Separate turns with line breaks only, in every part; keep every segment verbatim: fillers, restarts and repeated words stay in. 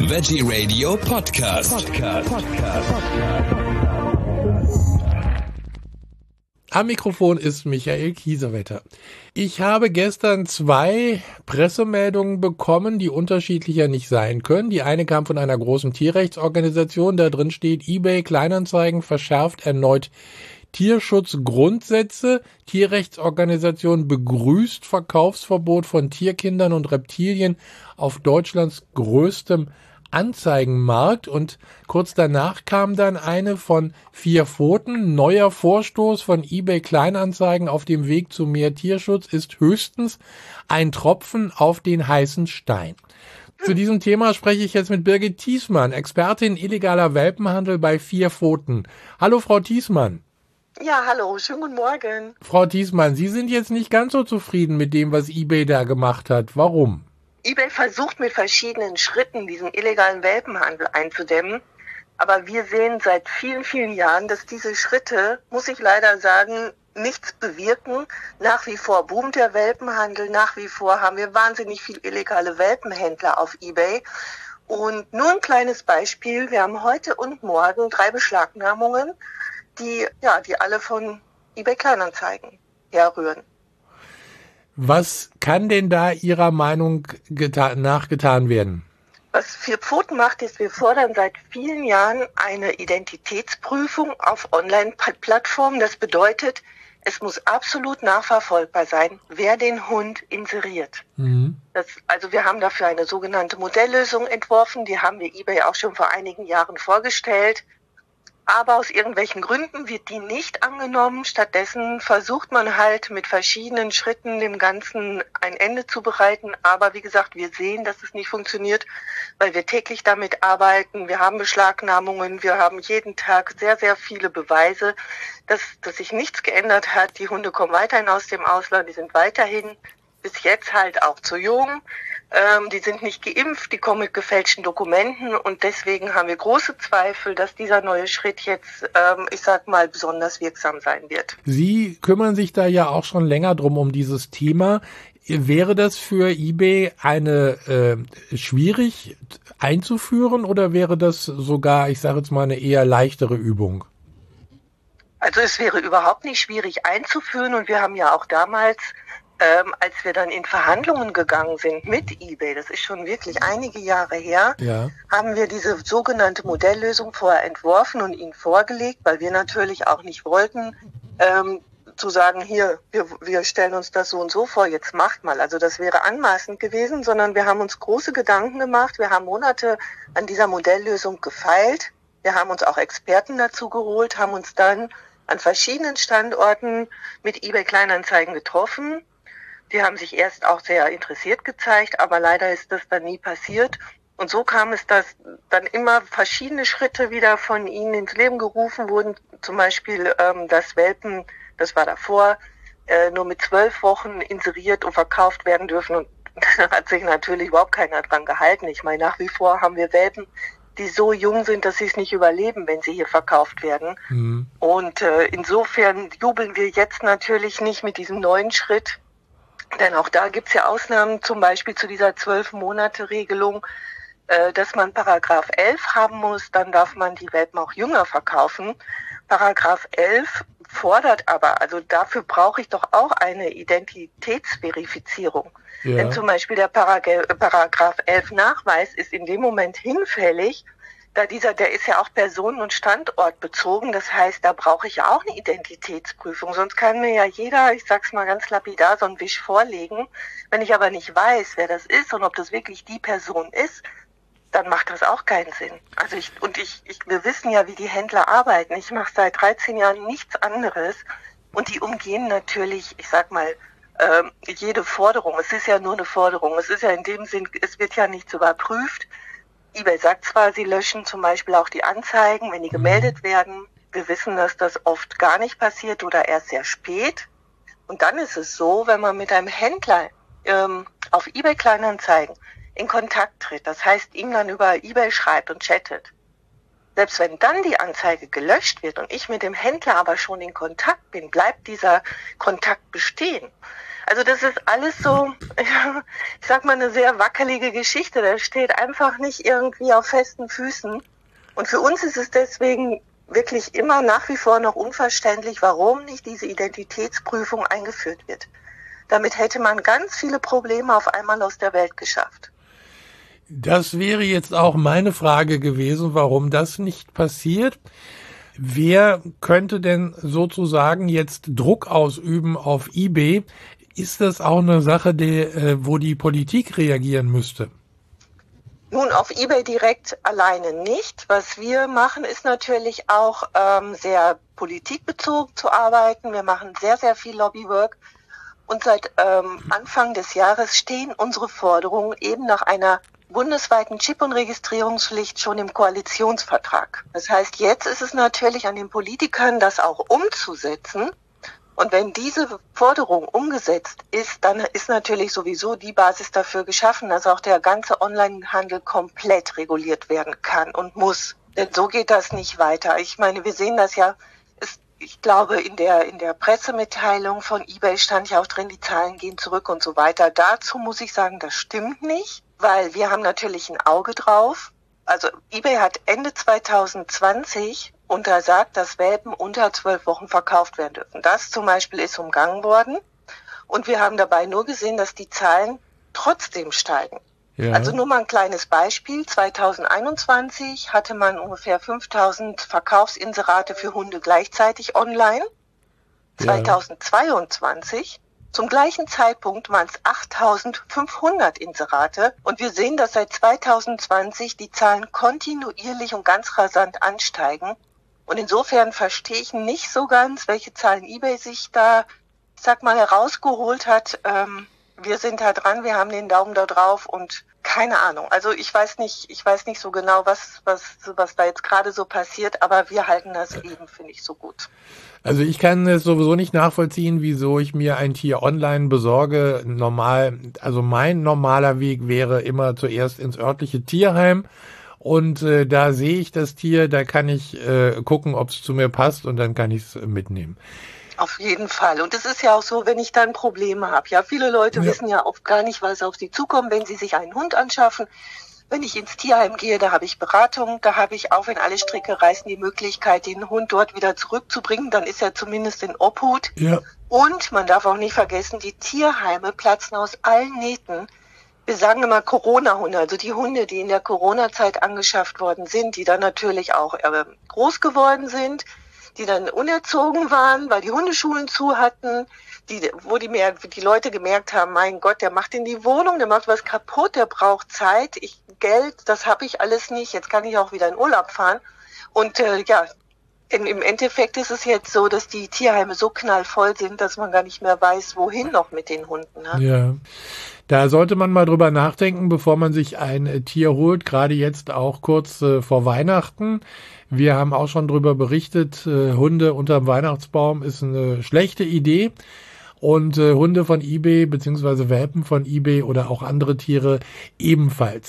Veggie Radio Podcast. Podcast. Podcast.
Am Mikrofon ist Michael Kiesewetter. Ich habe gestern zwei Pressemeldungen bekommen, die unterschiedlicher nicht sein können. Die eine kam von einer großen Tierrechtsorganisation, da drin steht, eBay Kleinanzeigen verschärft erneut Tierschutzgrundsätze. Tierrechtsorganisation begrüßt Verkaufsverbot von Tierkindern und Reptilien auf Deutschlands größtem Anzeigenmarkt. Und kurz danach kam dann eine von Vier Pfoten. Neuer Vorstoß von eBay Kleinanzeigen auf dem Weg zu mehr Tierschutz ist höchstens ein Tropfen auf den heißen Stein. Zu diesem Thema spreche ich jetzt mit Birgit Thiesmann, Expertin illegaler Welpenhandel bei Vier Pfoten. Hallo Frau Thiesmann.
Ja, hallo, schönen guten Morgen.
Frau Thiesmann, Sie sind jetzt nicht ganz so zufrieden mit dem, was eBay da gemacht hat. Warum?
eBay versucht mit verschiedenen Schritten diesen illegalen Welpenhandel einzudämmen. Aber wir sehen seit vielen, vielen Jahren, dass diese Schritte, muss ich leider sagen, nichts bewirken. Nach wie vor boomt der Welpenhandel. Nach wie vor haben wir wahnsinnig viele illegale Welpenhändler auf eBay. Und nur ein kleines Beispiel. Wir haben heute und morgen drei Beschlagnahmungen, die, ja, die alle von eBay Kleinanzeigen herrühren.
Was kann denn da Ihrer Meinung geta- nachgetan werden?
Was Vier Pfoten macht, ist, wir fordern seit vielen Jahren eine Identitätsprüfung auf Online-Plattformen. Das bedeutet, es muss absolut nachverfolgbar sein, wer den Hund inseriert. Mhm. Das, also wir haben dafür eine sogenannte Modelllösung entworfen, die haben wir eBay auch schon vor einigen Jahren vorgestellt. Aber aus irgendwelchen Gründen wird die nicht angenommen. Stattdessen versucht man halt mit verschiedenen Schritten dem Ganzen ein Ende zu bereiten. Aber wie gesagt, wir sehen, dass es nicht funktioniert, weil wir täglich damit arbeiten. Wir haben Beschlagnahmungen, wir haben jeden Tag sehr, sehr viele Beweise, dass, dass sich nichts geändert hat. Die Hunde kommen weiterhin aus dem Ausland, die sind weiterhin bis jetzt halt auch zu jung. Ähm, die sind nicht geimpft, die kommen mit gefälschten Dokumenten und deswegen haben wir große Zweifel, dass dieser neue Schritt jetzt, ähm, ich sag mal, besonders wirksam sein wird.
Sie kümmern sich da ja auch schon länger drum um dieses Thema. Wäre das für eBay eine äh, schwierig einzuführen oder wäre das sogar, ich sage jetzt mal, eine eher leichtere Übung?
Also es wäre überhaupt nicht schwierig einzuführen und wir haben ja auch damals, Ähm, als wir dann in Verhandlungen gegangen sind mit eBay, das ist schon wirklich einige Jahre her, ja, haben wir diese sogenannte Modelllösung vorher entworfen und ihnen vorgelegt, weil wir natürlich auch nicht wollten, ähm, zu sagen, hier, wir, wir stellen uns das so und so vor, jetzt macht mal. Also das wäre anmaßend gewesen, sondern wir haben uns große Gedanken gemacht, wir haben Monate an dieser Modelllösung gefeilt, wir haben uns auch Experten dazu geholt, haben uns dann an verschiedenen Standorten mit eBay Kleinanzeigen getroffen. Die haben sich erst auch sehr interessiert gezeigt, aber leider ist das dann nie passiert. Und so kam es, dass dann immer verschiedene Schritte wieder von ihnen ins Leben gerufen wurden. Zum Beispiel, ähm, dass Welpen, das war davor, äh, nur mit zwölf Wochen inseriert und verkauft werden dürfen. Und da hat sich natürlich überhaupt keiner dran gehalten. Ich meine, nach wie vor haben wir Welpen, die so jung sind, dass sie es nicht überleben, wenn sie hier verkauft werden. Mhm. Und äh, insofern jubeln wir jetzt natürlich nicht mit diesem neuen Schritt. Denn auch da gibt's ja Ausnahmen, zum Beispiel zu dieser zwölf-Monate-Regelung, äh, dass man Paragraph elf haben muss, dann darf man die Welpen auch jünger verkaufen. Paragraph elf fordert aber, also dafür brauche ich doch auch eine Identitätsverifizierung. Ja. Denn zum Beispiel der Parag- Paragraph elf Nachweis ist in dem Moment hinfällig, da dieser, der ist ja auch personen- und standortbezogen. Das heißt, da brauche ich ja auch eine Identitätsprüfung. Sonst kann mir ja jeder, ich sag's mal ganz lapidar, so einen Wisch vorlegen. Wenn ich aber nicht weiß, wer das ist und ob das wirklich die Person ist, dann macht das auch keinen Sinn. Also ich, und ich, ich, wir wissen ja, wie die Händler arbeiten. Ich mache seit dreizehn Jahren nichts anderes. Und die umgehen natürlich, ich sag mal, ähm, jede Forderung. Es ist ja nur eine Forderung. Es ist ja in dem Sinn, es wird ja nichts überprüft. eBay sagt zwar, sie löschen zum Beispiel auch die Anzeigen, wenn die gemeldet werden. Wir wissen, dass das oft gar nicht passiert oder erst sehr spät. Und dann ist es so, wenn man mit einem Händler ähm, auf eBay Kleinanzeigen in Kontakt tritt, das heißt, ihm dann über eBay schreibt und chattet. Selbst wenn dann die Anzeige gelöscht wird und ich mit dem Händler aber schon in Kontakt bin, bleibt dieser Kontakt bestehen. Also das ist alles so, ich sag mal, eine sehr wackelige Geschichte. Das steht einfach nicht irgendwie auf festen Füßen. Und für uns ist es deswegen wirklich immer nach wie vor noch unverständlich, warum nicht diese Identitätsprüfung eingeführt wird. Damit hätte man ganz viele Probleme auf einmal aus der Welt geschafft.
Das wäre jetzt auch meine Frage gewesen, warum das nicht passiert. Wer könnte denn sozusagen jetzt Druck ausüben auf eBay? Ist das auch eine Sache, die, wo die Politik reagieren müsste?
Nun, auf eBay direkt alleine nicht. Was wir machen, ist natürlich auch ähm, sehr politikbezogen zu arbeiten. Wir machen sehr, sehr viel Lobbywork. Und seit ähm, Anfang des Jahres stehen unsere Forderungen eben nach einer bundesweiten Chip- und Registrierungspflicht schon im Koalitionsvertrag. Das heißt, jetzt ist es natürlich an den Politikern, das auch umzusetzen. Und wenn diese Forderung umgesetzt ist, dann ist natürlich sowieso die Basis dafür geschaffen, dass auch der ganze Onlinehandel komplett reguliert werden kann und muss. Denn so geht das nicht weiter. Ich meine, wir sehen das ja, es, ich glaube, in der, in der Pressemitteilung von eBay stand ja auch drin, die Zahlen gehen zurück und so weiter. Dazu muss ich sagen, das stimmt nicht, weil wir haben natürlich ein Auge drauf. Also eBay hat Ende zwanzig zwanzig untersagt, dass Welpen unter zwölf Wochen verkauft werden dürfen. Das zum Beispiel ist umgangen worden. Und wir haben dabei nur gesehen, dass die Zahlen trotzdem steigen. Ja. Also nur mal ein kleines Beispiel. zwanzig einundzwanzig hatte man ungefähr fünftausend Verkaufsinserate für Hunde gleichzeitig online. Ja. zwanzig zweiundzwanzig zum gleichen Zeitpunkt waren es achttausendfünfhundert Inserate. Und wir sehen, dass seit zwanzig zwanzig die Zahlen kontinuierlich und ganz rasant ansteigen. Und insofern verstehe ich nicht so ganz, welche Zahlen eBay sich da, ich sag mal, herausgeholt hat. Ähm, wir sind da dran, wir haben den Daumen da drauf und keine Ahnung. Also ich weiß nicht, ich weiß nicht so genau, was, was, was da jetzt gerade so passiert, aber wir halten das eben, finde ich, so gut.
Also ich kann es sowieso nicht nachvollziehen, wieso ich mir ein Tier online besorge. Normal, also mein normaler Weg wäre immer zuerst ins örtliche Tierheim. Und äh, da sehe ich das Tier, da kann ich äh, gucken, ob es zu mir passt und dann kann ich es mitnehmen.
Auf jeden Fall. Und es ist ja auch so, wenn ich dann Probleme habe. Ja, viele Leute ja. wissen ja oft gar nicht, was auf sie zukommt, wenn sie sich einen Hund anschaffen. Wenn ich ins Tierheim gehe, da habe ich Beratung, da habe ich auch, wenn alle Stricke reißen, die Möglichkeit, den Hund dort wieder zurückzubringen. Dann ist er zumindest in Obhut. Ja. Und man darf auch nicht vergessen, die Tierheime platzen aus allen Nähten. Wir sagen immer Corona-Hunde, also die Hunde, die in der Corona-Zeit angeschafft worden sind, die dann natürlich auch äh, groß geworden sind, die dann unerzogen waren, weil die Hundeschulen zu hatten, die, wo die, mehr, die Leute gemerkt haben, mein Gott, der macht in die Wohnung, der macht was kaputt, der braucht Zeit, ich Geld, das habe ich alles nicht, jetzt kann ich auch wieder in Urlaub fahren. Und äh, ja, in, im Endeffekt ist es jetzt so, dass die Tierheime so knallvoll sind, dass man gar nicht mehr weiß, wohin noch mit den Hunden. Ne?
Ja. Da sollte man mal drüber nachdenken, bevor man sich ein Tier holt, gerade jetzt auch kurz äh, vor Weihnachten. Wir haben auch schon drüber berichtet, äh, Hunde unterm Weihnachtsbaum ist eine schlechte Idee. Und äh, Hunde von eBay beziehungsweise Welpen von eBay oder auch andere Tiere ebenfalls.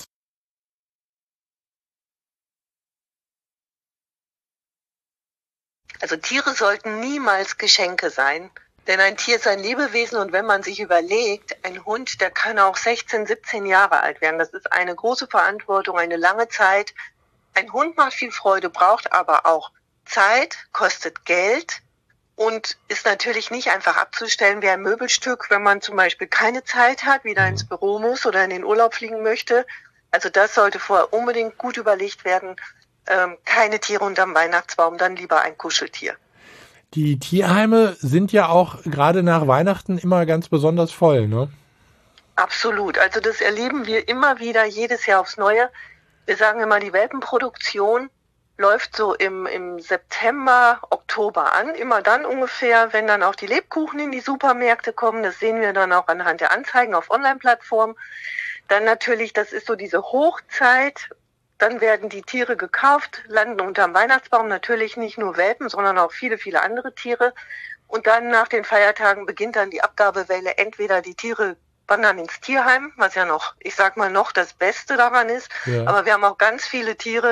Also Tiere sollten niemals Geschenke sein. Denn ein Tier ist ein Lebewesen und wenn man sich überlegt, ein Hund, der kann auch sechzehn, siebzehn Jahre alt werden. Das ist eine große Verantwortung, eine lange Zeit. Ein Hund macht viel Freude, braucht aber auch Zeit, kostet Geld und ist natürlich nicht einfach abzustellen wie ein Möbelstück, wenn man zum Beispiel keine Zeit hat, wieder ins Büro muss oder in den Urlaub fliegen möchte. Also das sollte vorher unbedingt gut überlegt werden. Ähm, keine Tiere unterm Weihnachtsbaum, dann lieber ein Kuscheltier.
Die Tierheime sind ja auch gerade nach Weihnachten immer ganz besonders voll, ne?
Absolut. Also das erleben wir immer wieder, jedes Jahr aufs Neue. Wir sagen immer, die Welpenproduktion läuft so im, im September, Oktober an. Immer dann ungefähr, wenn dann auch die Lebkuchen in die Supermärkte kommen. Das sehen wir dann auch anhand der Anzeigen auf Online-Plattformen. Dann natürlich, das ist so diese Hochzeit. Dann werden die Tiere gekauft, landen unterm Weihnachtsbaum, natürlich nicht nur Welpen, sondern auch viele, viele andere Tiere. Und dann nach den Feiertagen beginnt dann die Abgabewelle. Entweder die Tiere wandern ins Tierheim, was ja noch, ich sag mal, noch das Beste daran ist. Ja. Aber wir haben auch ganz viele Tiere,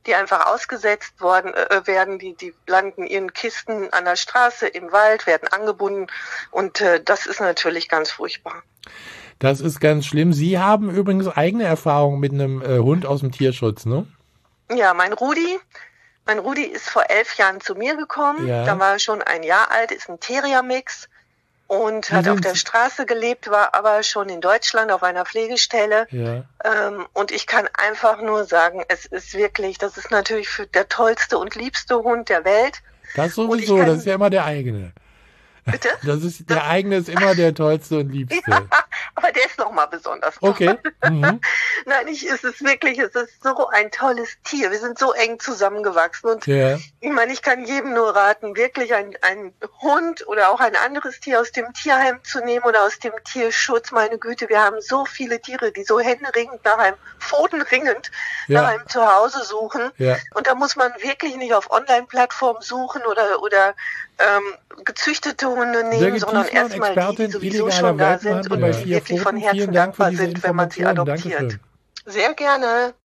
die einfach ausgesetzt worden äh, werden, die, die landen in Kisten an der Straße, im Wald, werden angebunden und äh, das ist natürlich ganz furchtbar.
Das ist ganz schlimm. Sie haben übrigens eigene Erfahrungen mit einem äh, Hund aus dem Tierschutz, ne?
Ja, mein Rudi, mein Rudi ist vor elf Jahren zu mir gekommen,
ja.
Da war er schon ein Jahr alt, ist ein Terrier-Mix. Und
Wie
hat auf
sind
der
Sie-
Straße gelebt, war aber schon in Deutschland auf einer Pflegestelle.
Ja.
Ähm, und ich kann einfach nur sagen, es ist wirklich, das ist natürlich für der tollste und liebste Hund der Welt.
Das
Und ich
sowieso,
kann-
das ist ja immer der eigene.
Bitte?
Das ist, der eigene ist immer der tollste und liebste.
Ja, aber der ist nochmal besonders toll.
Okay. Mhm.
Nein, ich, es ist wirklich, es ist so ein tolles Tier. Wir sind so eng zusammengewachsen. Und
Ja.
ich meine, ich kann jedem nur raten, wirklich ein, ein Hund oder auch ein anderes Tier aus dem Tierheim zu nehmen oder aus dem Tierschutz. Meine Güte, wir haben so viele Tiere, die so händeringend nach einem, pfotenringend
Ja.
nach einem Zuhause suchen.
Ja.
Und da muss man wirklich nicht auf Online-Plattformen suchen oder, oder ähm, gezüchtete Hunde nehmen,
Birgit
sondern
Kiesmann,
erstmal die, die
Expertin
sowieso
illegaler
schon da sind
Welpenhandel
und
bei
die
vier
wirklich von
Pfoten.
Herzen
Vielen Dank für
dankbar
diese
sind, wenn man sie
Informationen.
adoptiert.
Dankeschön.
Sehr gerne.